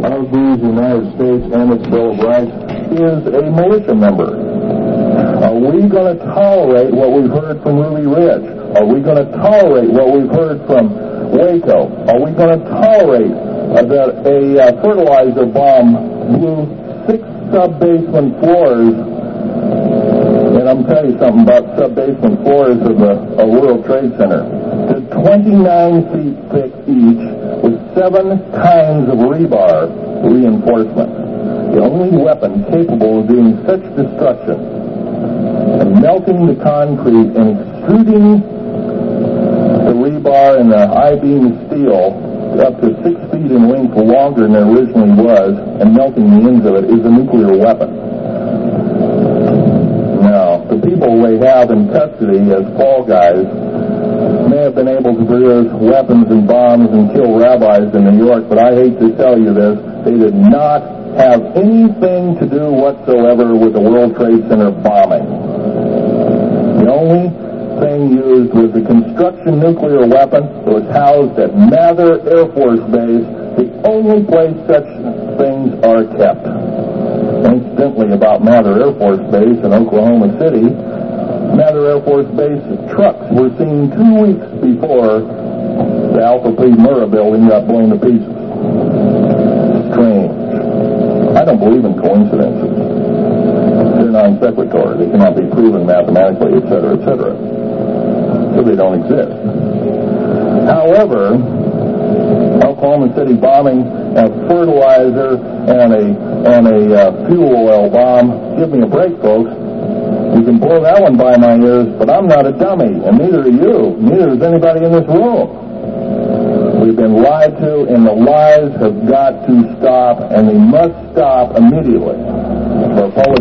of these United States and its Bill of Rights is a militia member. Are we going to tolerate what we've heard from Ruby Ridge? Are we going to tolerate what we've heard from Waco? Are we going to tolerate that a fertilizer bomb blew 6 sub-basement floors? And I'm telling you something about sub-basement floors of a World Trade Center. They're 29 feet thick each with 7 kinds of rebar reinforcement. The only weapon capable of doing such destruction and melting the concrete and extruding the rebar and the I-beam steel up to 6 feet in length longer than it originally was and melting the ends of it is a nuclear weapon. Now, the people they have in custody as fall guys may have been able to produce weapons and bombs and kill rabbis in New York, but I hate to tell you this, they did not have anything to do whatsoever with the World Trade Center bombing. The only thing used was the construction nuclear weapon that was housed at Mather Air Force Base, the only place such things are kept. Incidentally, about Mather Air Force Base in Oklahoma City, Mather Air Force Base trucks were seen 2 weeks before the Alpha Phi Murrah building got blown to pieces. Strange. I don't believe in coincidences. They're non sequitur. They cannot be proven mathematically, etc., etc. So they don't exist. However, Oklahoma City bombing a fertilizer and a fuel oil bomb, give me a break, folks. You can blow that one by my ears, but I'm not a dummy, and neither are you. Neither is anybody in this room. We've been lied to, and the lies have got to stop, and they must stop immediately. For